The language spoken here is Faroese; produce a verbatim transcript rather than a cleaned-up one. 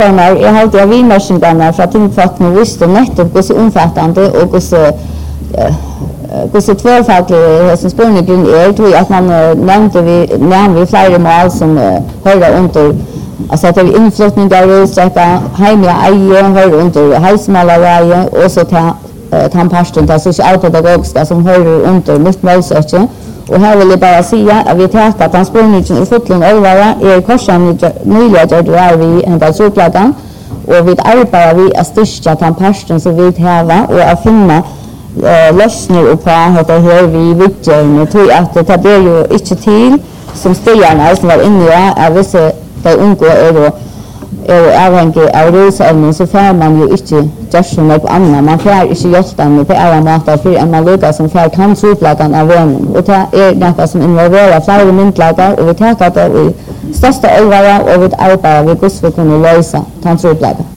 Jag har alltid vimärsningarna för att infattna visst och nettopp hur så omfattande och hur så hur så tvärfallig som spårningen är. Tror jag att man nämnde vi nämnde vi flera mål som hörde under alltså att det är inflyttningar och utsträcka hemliga äger hör under hälsomålareje och så ta tampasten där socialpedagogiska som hör under mitt målsättning. Och här vill jag bara säga att vi tar att transportningen i fotlån övervara är korsan nyliga gör vi en del såplagan och vi arbetar vi att styrka tampasten så vi häva och att finna eh, lösningar och på att det här vi vittjar. Jag tror att det tar ju inte till som styrarna som var inne i att vissa de unga är då är avhängig av rusämnen så får man ju inte gärna på andra. Man får inte hjälpa på alla matar för att man lyckas som får cancerutlagan av vännen. Och det är något som involverar flera myndlagar och vi tar det i största allvar och vi arbetar vid hur vi kunna lösa cancerutlagan.